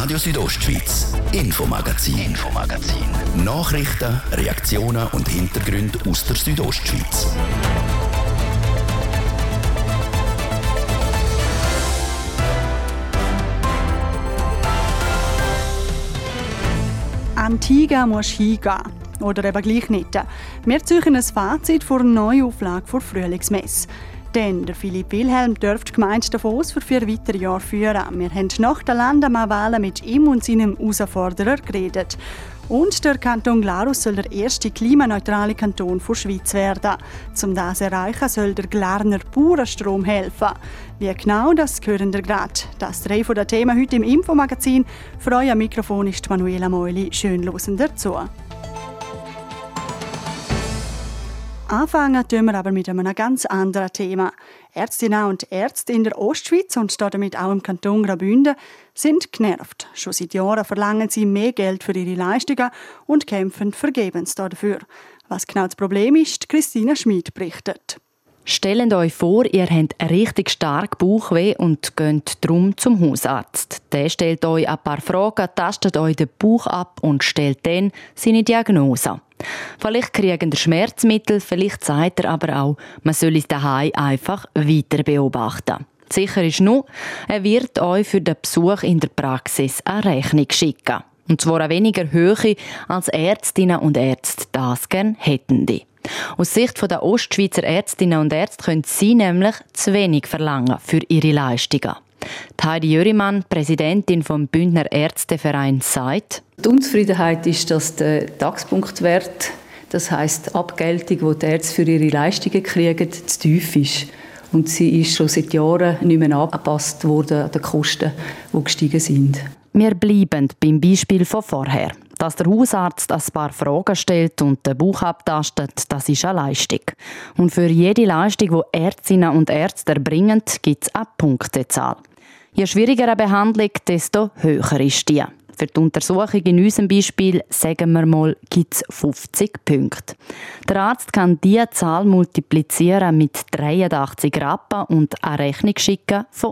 Radio Südostschweiz, Infomagazin. Nachrichten, Reaktionen und Hintergründe aus der Südostschweiz. Antigua muss hingehen. Oder eben gleich nicht. Wir ziehen ein Fazit vor einer Neuauflage der Frühlingsmesse. Denn der Philipp Wilhelm dürfte die Gemeinde Davos für 4 weitere Jahre führen. Wir haben nach der Landeswahlen mit ihm und seinem Herausforderer geredet. Und der Kanton Glarus soll der erste klimaneutrale Kanton der Schweiz werden. Um das zu erreichen, soll der Glarner Bauernstrom helfen. Wie genau, das hören wir gerade. Das 3 der Themen heute im Infomagazin. Für euch am Mikrofon ist Manuela Meuli. Schön hören dazu. Anfangen tun wir aber mit einem ganz anderen Thema. Ärztinnen und Ärzte in der Ostschweiz und damit auch im Kanton Graubünden sind genervt. Schon seit Jahren verlangen sie mehr Geld für ihre Leistungen und kämpfen vergebens dafür. Was genau das Problem ist, Christina Schmid berichtet. Stellt euch vor, ihr habt richtig stark Bauchweh und geht darum zum Hausarzt. Der stellt euch ein paar Fragen, tastet euch den Bauch ab und stellt dann seine Diagnose. Vielleicht kriegt ihr Schmerzmittel, vielleicht sagt er aber auch, man soll es daheim einfach weiter beobachten. Sicher ist nur, er wird euch für den Besuch in der Praxis eine Rechnung schicken. Und zwar eine weniger hohe, als Ärztinnen und Ärzte das gerne hätten. Aus Sicht der Ostschweizer Ärztinnen und Ärzte können sie nämlich zu wenig verlangen für ihre Leistungen. Heidi Jörimann, Präsidentin vom Bündner Ärzteverein, sagt: Die Unzufriedenheit ist, dass der Taxpunktwert, das heisst die Abgeltung, die die Ärzte für ihre Leistungen kriegen, zu tief ist. Und sie ist schon seit Jahren nicht mehr angepasst worden an die Kosten, die gestiegen sind. Wir bleiben beim Beispiel von vorher. Dass der Hausarzt ein paar Fragen stellt und den Bauch abtastet, das ist eine Leistung. Und für jede Leistung, die Ärztinnen und Ärzte erbringen, gibt es eine Punktezahl. Je schwieriger eine Behandlung, desto höher ist die. Für die Untersuchung in unserem Beispiel, sagen wir mal, gibt es 50 Punkte. Der Arzt kann diese Zahl multiplizieren mit 83 Rappen und eine Rechnung schicken von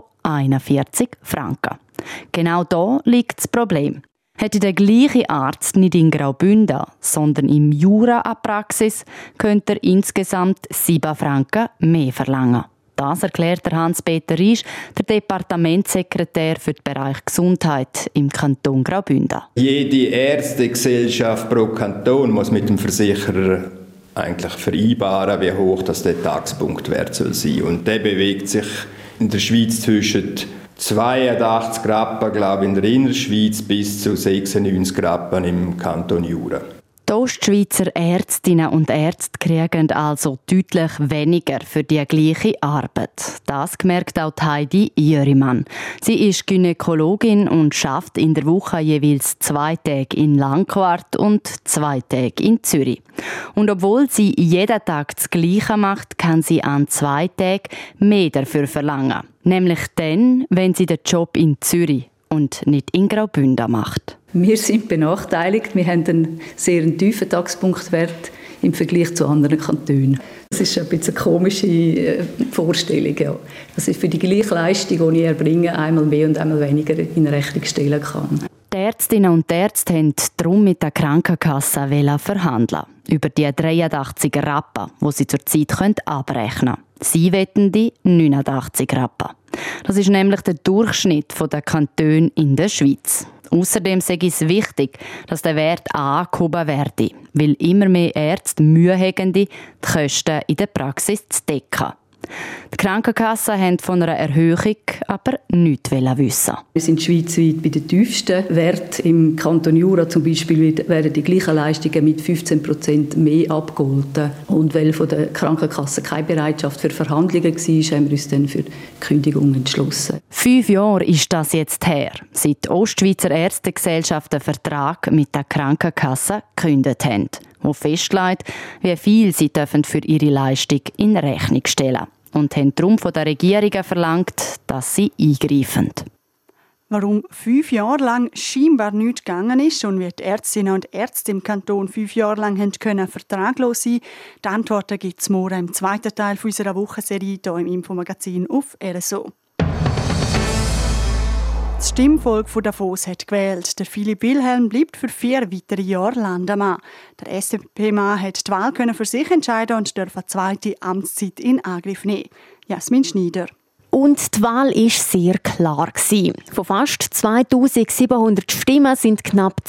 41 Franken. Genau da liegt das Problem. Hätte der gleiche Arzt nicht in Graubünden, sondern im Jura eine Praxis, könnte er insgesamt 7 Franken mehr verlangen. Das erklärt der Hans-Peter Riesch, der Departementssekretär für den Bereich Gesundheit im Kanton Graubünden. Jede Ärztegesellschaft pro Kanton muss mit dem Versicherer eigentlich vereinbaren, wie hoch das der Taxpunktwert soll sein. Und der bewegt sich in der Schweiz zwischen 82 Rappen, glaube ich, in der Innerschweiz bis zu 96 Rappen im Kanton Jura. Die Ostschweizer Ärztinnen und Ärzte kriegen also deutlich weniger für die gleiche Arbeit. Das merkt auch Heidi Jörimann. Sie ist Gynäkologin und schafft in der Woche jeweils 2 Tage in Langquart und 2 Tage in Zürich. Und obwohl sie jeden Tag das Gleiche macht, kann sie an 2 Tagen mehr dafür verlangen. Nämlich dann, wenn sie den Job in Zürich und nicht in Graubünden macht. Wir sind benachteiligt. Wir haben einen sehr tiefen Taxpunktwert im Vergleich zu anderen Kantonen. Das ist ein bisschen eine komische Vorstellung, ja. Dass ich für die gleiche Leistung, die ich erbringe, einmal mehr und einmal weniger in Rechnung stellen kann. Die Ärztinnen und Ärzte wollten darum mit der Krankenkasse verhandeln. Über die 83 Rappen, die sie zurzeit abrechnen können. Sie wetten die 89 Rappen. Das ist nämlich der Durchschnitt der Kantone in der Schweiz. Außerdem sei es wichtig, dass der Wert angehoben werde, weil immer mehr Ärzte Mühe haben, die Kosten in der Praxis zu decken. Die Krankenkassen wollten von einer Erhöhung aber nichts wissen. Wir sind schweizweit bei den tiefsten Werten. Im Kanton Jura zum Beispiel werden die gleichen Leistungen mit 15% mehr abgeholt. Und weil von der Krankenkasse keine Bereitschaft für Verhandlungen war, haben wir uns dann für die Kündigung entschlossen. 5 Jahre ist das jetzt her, seit die Ostschweizer Ärztegesellschaft einen Vertrag mit der Krankenkasse gekündigt haben, wo festlegt, wie viel sie für ihre Leistung in Rechnung stellen. Und haben darum von der Regierung verlangt, dass sie eingreifen. Warum 5 Jahre lang scheinbar nichts gegangen ist und wie die Ärztinnen und Ärzte im Kanton 5 Jahre lang vertraglos sein können, die Antworten gibt es morgen im 2. Teil unserer Wochenserie hier im Infomagazin auf RSO. Das Stimmvolk von Davos hat gewählt. Der Philipp Wilhelm bleibt für 4 weitere Jahre Landemann. Der SP-Mann hat die Wahl für sich entscheiden und darf eine zweite Amtszeit in Angriff nehmen. Jasmin Schneider. Und die Wahl war sehr klar. Von fast 2700 Stimmen sind knapp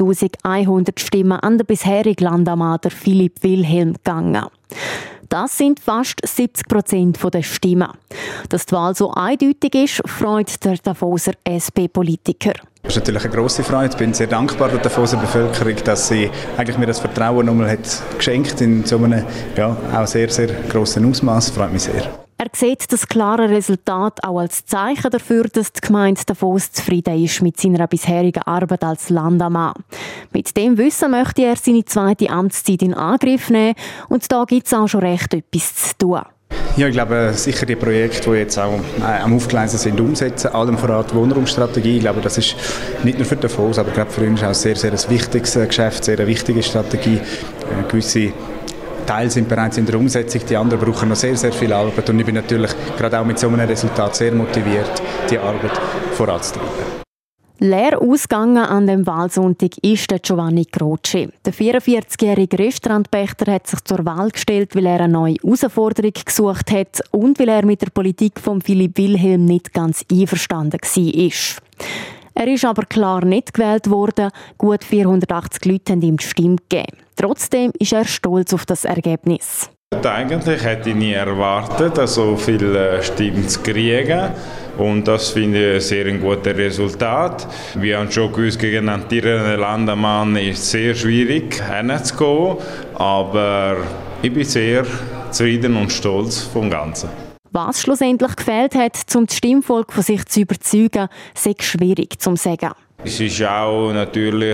2100 Stimmen an den bisherigen Landemann, der Philipp Wilhelm, gegangen. Das sind fast 70% der Stimmen. Dass die Wahl so eindeutig ist, freut der Davoser SP-Politiker. Das ist natürlich eine grosse Freude. Ich bin sehr dankbar der Davoser Bevölkerung, dass sie eigentlich mir das Vertrauen nochmal geschenkt in so einem auch sehr, sehr grossen Ausmaß. Freut mich sehr. Er sieht das klare Resultat auch als Zeichen dafür, dass die Gemeinde Davos zufrieden ist mit seiner bisherigen Arbeit als Landemann. Mit dem Wissen möchte er seine zweite Amtszeit in Angriff nehmen und da gibt es auch schon recht etwas zu tun. Ja, ich glaube, sicher die Projekte, die jetzt auch am Aufgleisen sind, umsetzen. Allem voran die Wohnraumstrategie. Ich glaube, das ist nicht nur für Davos, aber gerade für uns auch sehr, sehr ein wichtiges Geschäft, sehr eine wichtige Strategie. Gewisse Teile sind bereits in der Umsetzung, die anderen brauchen noch sehr, sehr viel Arbeit. Und ich bin natürlich gerade auch mit so einem Resultat sehr motiviert, die Arbeit voranzutreiben. Leer ausgegangen an dem Wahlsonntag ist der Giovanni Croce. Der 44-jährige Restaurantpächter hat sich zur Wahl gestellt, weil er eine neue Herausforderung gesucht hat und weil er mit der Politik von Philipp Wilhelm nicht ganz einverstanden war. Er ist aber klar nicht gewählt worden. Gut 480 Leute haben ihm die Stimme gegeben. Trotzdem ist er stolz auf das Ergebnis. Eigentlich hätte ich nie erwartet, so viele Stimmen zu kriegen. Und das finde ich ein sehr gutes Resultat. Wir haben schon gewusst, gegen einen amtierenden Landemann ist es sehr schwierig hinzugehen. Aber ich bin sehr zufrieden und stolz vom Ganzen. Was schlussendlich gefehlt hat, um das Stimmvolk von sich zu überzeugen, sei schwierig zu sagen. Es ist auch natürlich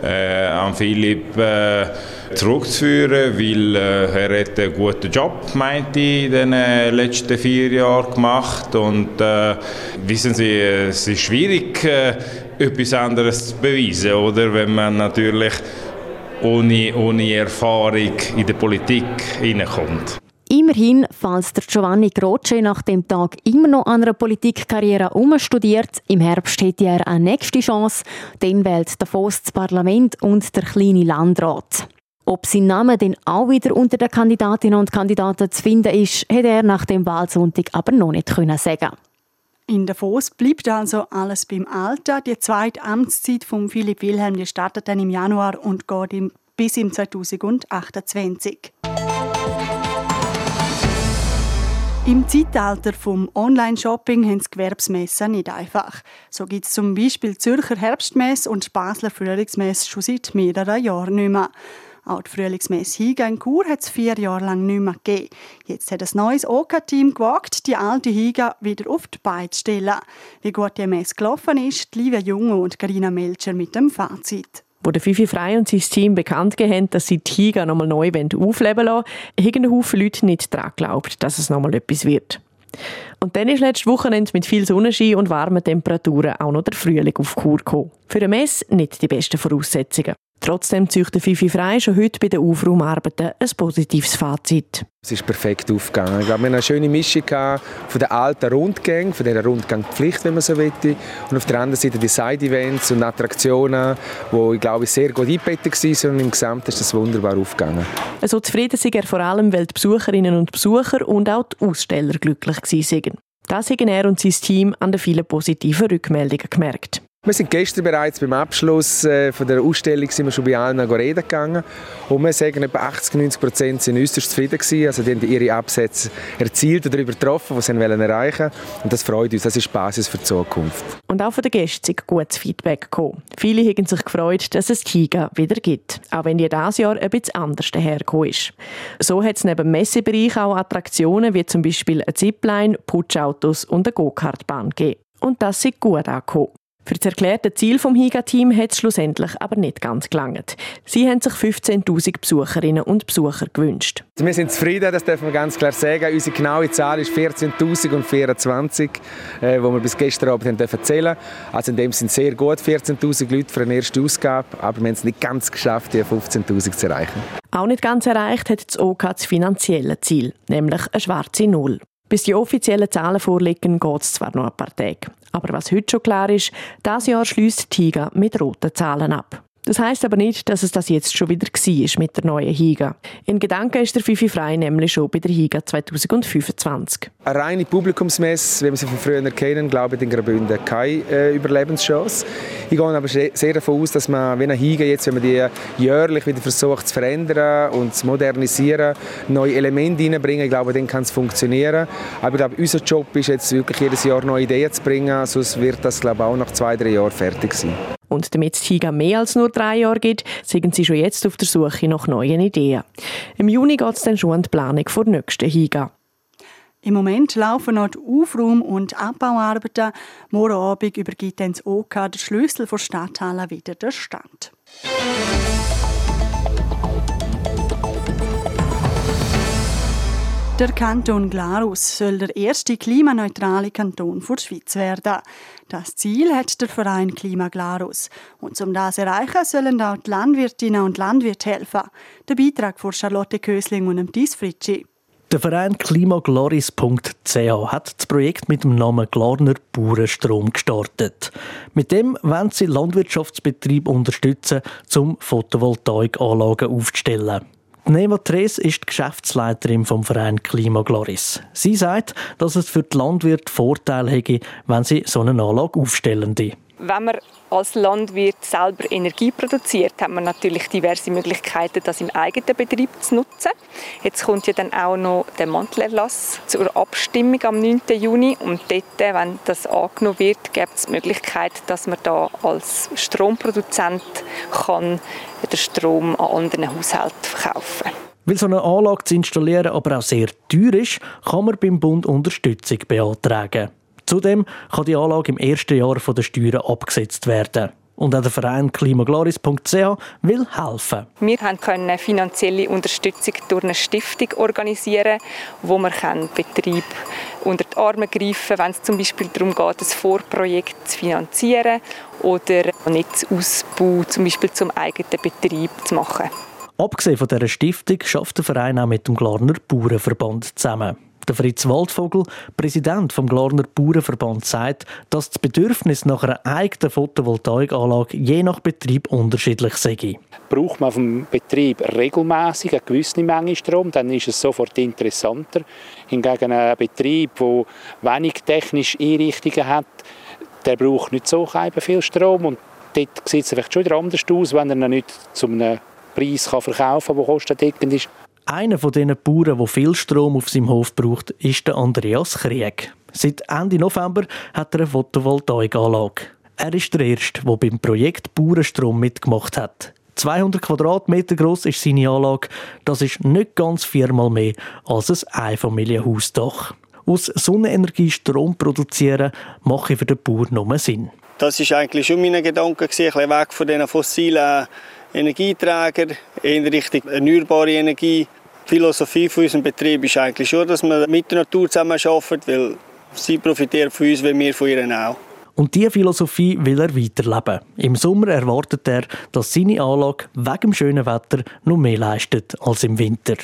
an Philipp zurückzuführen, weil er hat einen guten Job, meinte ich, in den letzten 4 Jahren gemacht. Und wissen Sie, es ist schwierig, etwas anderes zu beweisen, oder? Wenn man natürlich ohne Erfahrung in der Politik hineinkommt. Immerhin, falls der Giovanni Croce nach dem Tag immer noch an einer Politikkarriere umstudiert, im Herbst hätte er eine nächste Chance, dann wählt Davos das Parlament und der kleine Landrat. Ob sein Name dann auch wieder unter den Kandidatinnen und Kandidaten zu finden ist, hätte er nach dem Wahlsonntag aber noch nicht sagen. In Davos bleibt also alles beim Alten. Die zweite Amtszeit von Philipp Wilhelm die startet dann im Januar und geht bis im 2028. Im Zeitalter vom Online-Shopping haben die Gewerbsmessen nicht einfach. So gibt es zum Beispiel die Zürcher Herbstmesse und die Basler Frühlingsmesse schon seit mehreren Jahren nicht mehr. Auch die Frühlingsmesse Higa in Chur hat es 4 Jahre lang nicht mehr gegeben. Jetzt hat ein neues OK-Team gewagt, die alte Higa wieder auf die Beine zu stellen. Wie gut die Messe gelaufen ist, Livia Junge und Carina Melcher mit dem Fazit. Wo der Fifi Frey und sein Team bekannt gegeben haben, dass sie die Higa nochmal neu aufleben lassen, haben ein Haufen Leute nicht daran geglaubt, dass es nochmal etwas wird. Und dann ist letztes Wochenende mit viel Sonnenschein und warmen Temperaturen auch noch der Frühling auf Chur gekommen. Für eine Messe nicht die besten Voraussetzungen. Trotzdem zieht der Fifi Frey schon heute bei den Aufraumarbeiten ein positives Fazit. Es ist perfekt aufgegangen. Ich glaube, wir hatten eine schöne Mischung von den alten Rundgängen, von dieser Rundgangpflicht, wenn man so will, und auf der anderen Seite die Side-Events und Attraktionen, die, ich glaube, sehr gut eingebettet waren, und im Gesamten ist das wunderbar aufgegangen. So zufrieden sind er vor allem, weil die Besucherinnen und Besucher und auch die Aussteller glücklich waren. Das haben er und sein Team an den vielen positiven Rückmeldungen gemerkt. Wir sind gestern bereits beim Abschluss von der Ausstellung sind wir schon bei allen reden gegangen. Und wir sagen, etwa 80-90% sind äußerst zufrieden gewesen. Also die haben ihre Absätze erzielt oder übertroffen, was sie erreichen wollten. Und das freut uns, das ist die Basis für die Zukunft. Und auch von den Gästen ist gutes Feedback gekommen. Viele haben sich gefreut, dass es die Higa wieder gibt. Auch wenn die dieses Jahr ein bisschen anders dahergekommen ist. So hat es neben dem Messebereich auch Attraktionen wie zum Beispiel eine Zipline, Putschautos und eine Go-Kart-Bahn gegeben. Und das ist gut angekommen. Für das erklärte Ziel vom Higa-Team hat es schlussendlich aber nicht ganz gelangt. Sie haben sich 15'000 Besucherinnen und Besucher gewünscht. Wir sind zufrieden, das dürfen wir ganz klar sagen. Unsere genaue Zahl ist 14'024, die wir bis gestern Abend erzählen durften. Also in dem sind sehr gut 14'000 Leute für eine erste Ausgabe, aber wir haben es nicht ganz geschafft, die 15'000 zu erreichen. Auch nicht ganz erreicht hat das OK das finanzielle Ziel, nämlich eine schwarze Null. Bis die offiziellen Zahlen vorliegen, geht es zwar noch ein paar Tage. Aber was heute schon klar ist, dieses Jahr schliesst die HIGA mit roten Zahlen ab. Das heisst aber nicht, dass es das jetzt schon wieder war mit der neuen HIGA. In Gedanken ist der Fifi Frei nämlich schon bei der HIGA 2025. Eine reine Publikumsmesse, wie wir sie von früher kennen, glaube ich in Graubünden keine Überlebenschance. Ich gehe aber sehr davon aus, dass man, wenn eine HIGA jetzt, wenn man die jährlich wieder versucht zu verändern und zu modernisieren, neue Elemente reinbringen, ich glaube, dann kann es funktionieren. Aber ich glaube, unser Job ist jetzt wirklich jedes Jahr neue Ideen zu bringen, sonst wird das, glaube ich, auch nach 2-3 Jahren fertig sein. Und damit die HIGA mehr als nur 3 Jahre gibt, sind sie schon jetzt auf der Suche nach neuen Ideen. Im Juni geht es dann schon an die Planung für die nächste HIGA. Im Moment laufen noch die Aufraum- und Abbauarbeiten. Morgen Abend übergibt dann das OK den Schlüssel der Stadthalle wieder der Stadt. Der Kanton Glarus soll der erste klimaneutrale Kanton der Schweiz werden. Das Ziel hat der Verein Klima Glarus. Und um das zu erreichen, sollen auch die Landwirtinnen und Landwirte helfen. Der Beitrag von Charlotte Kösling und Dies Fritschi. Der Verein klimaglaris.ch hat das Projekt mit dem Namen Glarner Bauernstrom gestartet. Mit dem wollen sie Landwirtschaftsbetriebe unterstützen, um Photovoltaikanlagen aufzustellen. Neva Tres ist die Geschäftsleiterin vom Verein Klimaglaris. Sie sagt, dass es für die Landwirte Vorteile hätte, wenn sie so eine Anlage aufstellen. Wenn man als Landwirt selber Energie produziert, hat man natürlich diverse Möglichkeiten, das im eigenen Betrieb zu nutzen. Jetzt kommt ja dann auch noch der Mantelerlass zur Abstimmung am 9. Juni. Und dort, wenn das angenommen wird, gibt es die Möglichkeit, dass man da als Stromproduzent kann den Strom an anderen Haushalten verkaufen kann. Weil so eine Anlage zu installieren aber auch sehr teuer ist, kann man beim Bund Unterstützung beantragen. Zudem kann die Anlage im ersten Jahr von den Steuern abgesetzt werden. Und auch der Verein klimaglaris.ch will helfen. Wir können finanzielle Unterstützung durch eine Stiftung organisieren, wo wir Betrieb unter die Arme greifen können, wenn es zum Beispiel darum geht, ein Vorprojekt zu finanzieren oder einen Netzausbau zum Beispiel zum eigenen Betrieb zu machen. Abgesehen von dieser Stiftung schafft der Verein auch mit dem Glarner Bauernverband zusammen. Der Fritz Waldvogel, Präsident vom Glarner Bauernverband, sagt, dass das Bedürfnis nach einer eigenen Photovoltaikanlage je nach Betrieb unterschiedlich sei. Braucht man auf dem Betrieb regelmäßig eine gewisse Menge Strom, dann ist es sofort interessanter. Hingegen ein Betrieb, der wenig technische Einrichtungen hat, der braucht nicht so viel Strom. Und dort sieht es vielleicht schon wieder anders aus, wenn er ihn nicht zu einem Preis verkaufen kann, der kostendeckend ist. Einer von diesen Bauern, der viel Strom auf seinem Hof braucht, ist der Andreas Krieg. Seit Ende November hat er eine Photovoltaikanlage. Er ist der Erste, der beim Projekt Bauernstrom mitgemacht hat. 200 Quadratmeter gross ist seine Anlage. Das ist nicht ganz 4-mal mehr als ein Einfamilienhausdach. Aus Sonnenenergie Strom produzieren mache für den Bauer nur Sinn. Das war eigentlich schon mein Gedanke, ein bisschen weg von diesen fossilen Energieträger in Richtung erneuerbare Energie. Die Philosophie von unserem Betrieb ist eigentlich schon, dass wir mit der Natur zusammen arbeiten, weil sie profitiert von uns, wie wir von ihnen auch. Und diese Philosophie will er weiterleben. Im Sommer erwartet er, dass seine Anlage wegen dem schönen Wetter noch mehr leistet als im Winter.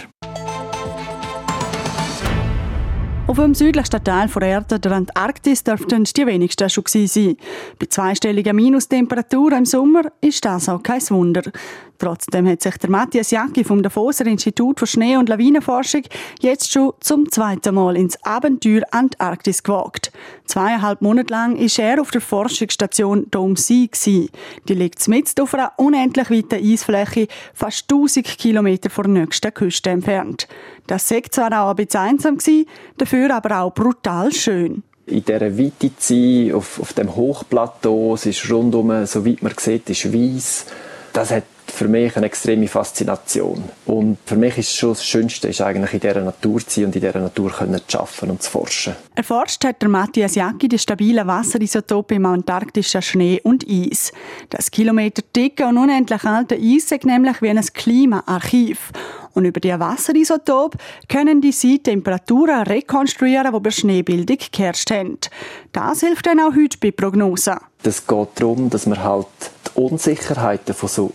Auf dem südlichsten Teil der Erde, der Antarktis, dürften die wenigsten schon sein. Bei 2-stelligen Minustemperaturen im Sommer ist das auch kein Wunder. Trotzdem hat sich der Matthias Jacki vom Davoser Institut für Schnee- und Lawinenforschung jetzt schon zum 2. Mal ins Abenteuer Antarktis gewagt. 2,5 Monate lang war er auf der Forschungsstation Dome Sea. Die liegt mitten auf einer unendlich weiten Eisfläche, fast 1000 Kilometer von der nächsten Küste entfernt. Das war zwar auch ein bisschen einsam, dafür aber auch brutal schön. In dieser Weite zu sein, auf dem Hochplateau, es ist rundum, so weit man sieht, ist weiss. Das hat für mich eine extreme Faszination. Und für mich ist schon das Schönste, ist eigentlich in dieser Natur zu sein und in dieser Natur zu arbeiten und zu forschen. Erforscht hat der Matthias Jacki die stabilen Wasserisotope im antarktischen Schnee und Eis. Das kilometerdicke und unendlich alte Eis ist nämlich wie ein Klimaarchiv. Und über die Wasserisotope können die Temperaturen rekonstruieren, die bei Schneebildung geherrscht haben. Das hilft dann auch heute bei Prognosen. Es geht darum, dass man halt die Unsicherheiten von so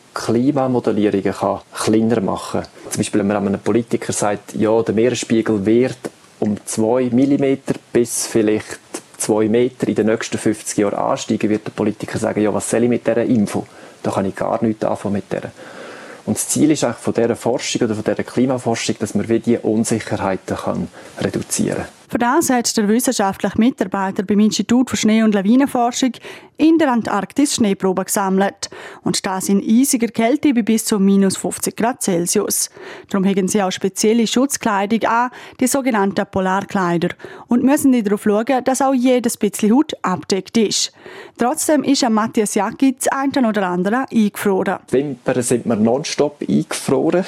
Klimamodellierungen kleiner machen kann. Zum Beispiel, wenn man einem Politiker sagt, ja, der Meeresspiegel wird um 2 mm bis vielleicht 2 Meter in den nächsten 50 Jahren ansteigen, wird der Politiker sagen, ja, was soll ich mit dieser Info? Da kann ich gar nichts anfangen mit der. Und das Ziel ist eigentlich von dieser Forschung oder von dieser Klimaforschung, dass man diese Unsicherheiten reduzieren kann. Für das hat der wissenschaftliche Mitarbeiter beim Institut für Schnee- und Lawinenforschung in der Antarktis Schneeproben gesammelt. Und das in eisiger Kälte bei bis zu minus 50 Grad Celsius. Darum haben sie auch spezielle Schutzkleidung an, die sogenannten Polarkleider. Und müssen darauf schauen, dass auch jedes bisschen Haut abdeckt ist. Trotzdem ist am Matthias Jacki das eine oder andere eingefroren. Die Wimpern sind mir nonstop eingefroren.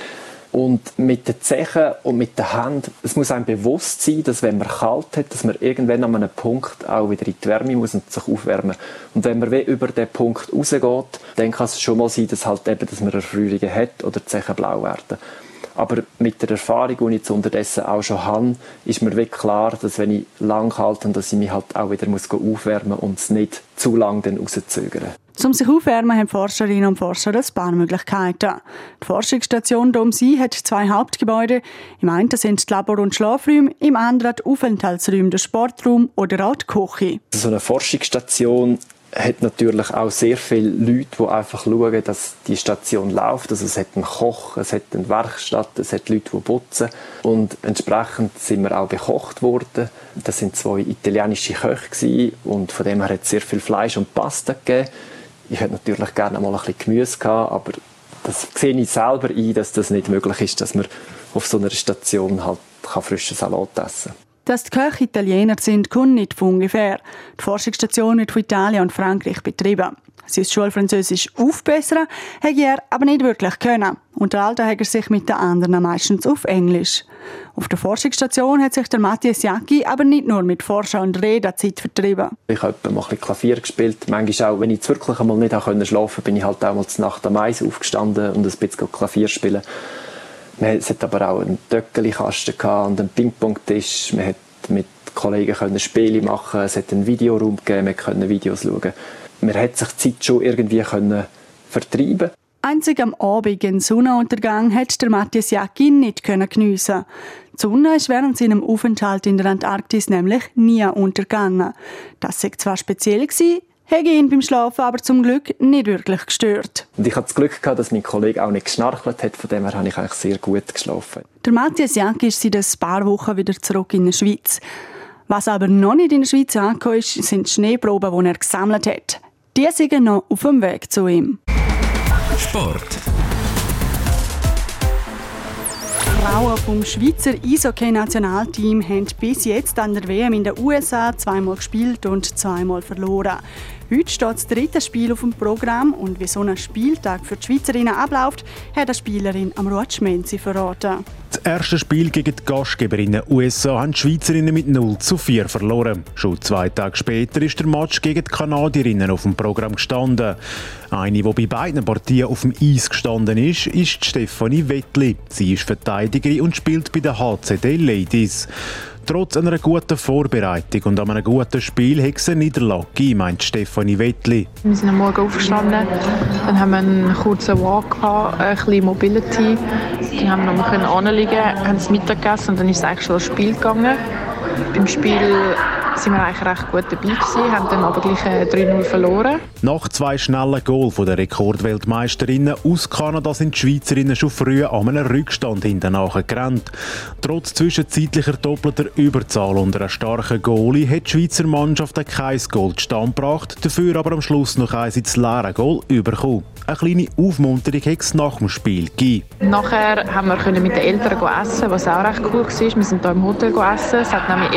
Und mit den Zehen und mit der Hand, es muss einem bewusst sein, dass wenn man kalt hat, dass man irgendwann an einem Punkt auch wieder in die Wärme muss und sich aufwärmen. Und wenn man über diesen Punkt rausgeht, dann kann es schon mal sein, dass man Erfrierungen hat oder die Zehen blau werden. Aber mit der Erfahrung, die ich jetzt unterdessen auch schon habe, ist mir wirklich klar, dass wenn ich lang halte, dass ich mich halt auch wieder aufwärmen muss und es nicht zu lang rauszögern. Um sich aufwärmen, haben Forscherinnen und Forscher ein paar Möglichkeiten. Die Forschungsstation Domsi hat 2 Hauptgebäude. Im einen sind die Labor- und Schlafräume, im anderen die Aufenthaltsräume, der Sportraum oder auch die Küche. So eine Forschungsstation hat natürlich auch sehr viele Leute, die einfach schauen, dass die Station läuft. Also es hat einen Koch, es hat eine Werkstatt, es hat Leute, die putzen. Und entsprechend sind wir auch bekocht worden. Das sind 2 italienische Köche und von dem her hat es sehr viel Fleisch und Pasta gegeben. Ich hätte natürlich gerne mal ein bisschen Gemüse gehabt, aber das sehe ich selber ein, dass das nicht möglich ist, dass man auf so einer Station halt frischen Salat essen kann. Dass die Köche Italiener sind, kommt nicht von ungefähr. Die Forschungsstation wird von Italien und Frankreich betrieben. Sein Schulfranzösisch aufbessern hätte er aber nicht wirklich können. Unterhalten hat er sich mit den anderen meistens auf Englisch. Auf der Forschungsstation hat sich der Matthias Jacki aber nicht nur mit Forschen und Reden Zeit vertrieben. Ich habe mal ein bisschen Klavier gespielt. Manchmal auch, wenn ich wirklich einmal nicht schlafen konnte, bin ich halt auch mal zur Nacht am Eis aufgestanden und ein bisschen Klavier spielen. Es hat aber auch einen Töckeli-Kasten und einen Ping-Pong-Tisch. Man konnte mit Kollegen Spiele machen. Es hat einen Videoraum gegeben, man konnte Videos schauen. Man hat sich die Zeit schon irgendwie vertreiben. Einzig am Abend, den Sonnenuntergang, hat der Matthias Jacki nicht geniessen. Die Sonne ist während seinem Aufenthalt in der Antarktis nämlich nie untergegangen. Das war zwar speziell gewesen, hätte ihn beim Schlafen aber zum Glück nicht wirklich gestört. Und ich hatte das Glück gehabt, dass mein Kollege auch nicht geschnarchelt hat, von dem her habe ich eigentlich sehr gut geschlafen. Der Matthias Jacki ist seit ein paar Wochen wieder zurück in der Schweiz. Was aber noch nicht in der Schweiz angekommen ist, sind die Schneeproben, die er gesammelt hat. Die sind noch auf dem Weg zu ihm. Sport. Die Frauen vom Schweizer Eishockey-Nationalteam haben bis jetzt an der WM in den USA 2-mal gespielt und 2-mal verloren. Heute steht das 3. Spiel auf dem Programm und wie so ein Spieltag für die Schweizerinnen abläuft, hat eine Spielerin am Menzi verraten. Das erste Spiel gegen die Gastgeberinnen USA haben die Schweizerinnen mit 0:4 verloren. Schon 2 Tage später ist der Match gegen die Kanadierinnen auf dem Programm gestanden. Eine, die bei beiden Partien auf dem Eis gestanden ist Stefanie Wettli. Sie ist Verteidigerin und spielt bei den HCD Ladies. Trotz einer guten Vorbereitung und einem guten Spiel hat es eine Niederlage gegeben, meint Stefanie Wettli. Wir sind am Morgen aufgestanden, dann haben wir einen kurzen Walk gehabt, ein bisschen Mobility. Dann haben wir noch mal anliegen, haben das Mittag gegessen und dann ist es eigentlich schon ans Spiel gegangen. Beim Spiel sind wir eigentlich recht gut dabei gewesen, haben dann aber gleich 3-0 verloren. Nach 2 schnellen Goals der Rekordweltmeisterinnen aus Kanada sind die Schweizerinnen schon früh an einem Rückstand hinten nachgerannt. Trotz zwischenzeitlicher doppelter Überzahl und einer starken Goalie hat die Schweizer Mannschaft kein Goal zustande gebracht, dafür aber am Schluss noch eins ins leere Goal bekommen. Eine kleine Aufmunterung hat es nach dem Spiel gegeben. Nachher haben wir mit den Eltern essen, was auch recht cool war. Wir sind hier im Hotel essen. Es hat nämlich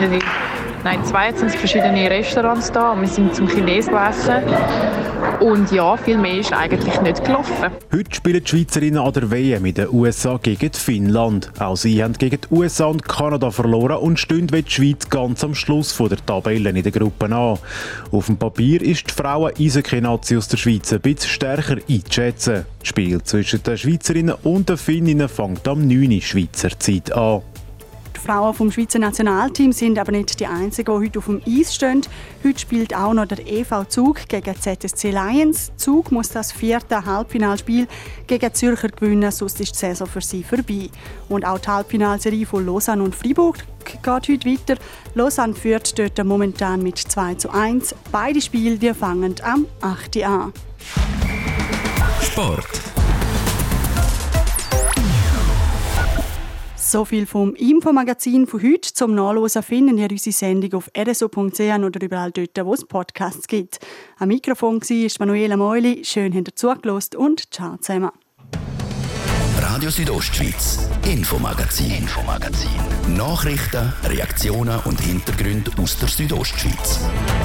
22 verschiedene Restaurants da und wir sind zum Chinesen essen. Und ja, viel mehr ist eigentlich nicht gelaufen. Heute spielen die Schweizerinnen an der WM in den USA gegen Finnland. Auch sie haben gegen die USA und Kanada verloren und stehen wie die Schweiz ganz am Schluss von der Tabelle in der Gruppe an. Auf dem Papier ist die Frauen-Eishockey-Nazi aus der Schweiz ein bisschen stärker einzuschätzen. Das Spiel zwischen den Schweizerinnen und den Finninnen fängt am 9. Schweizer Zeit an. Die Die Frauen vom Schweizer Nationalteam sind aber nicht die einzigen, die heute auf dem Eis stehen. Heute spielt auch noch der EV Zug gegen ZSC Lions. Zug muss das 4. Halbfinalspiel gegen Zürcher gewinnen, sonst ist die Saison für sie vorbei. Und auch die Halbfinalserie von Lausanne und Freiburg geht heute weiter. Lausanne führt dort momentan mit 2:1. Beide Spiele die fangen am 8. an. Sport. So viel vom Infomagazin von heute. Zum Nachlesen finden ihr unsere Sendung auf rso.ch oder überall dort, wo es Podcasts gibt. Am Mikrofon war Manuela Meuli. Schön, habt ihr zugelassen und ciao zusammen. Radio Südostschweiz, Infomagazin. Nachrichten, Reaktionen und Hintergründe aus der Südostschweiz.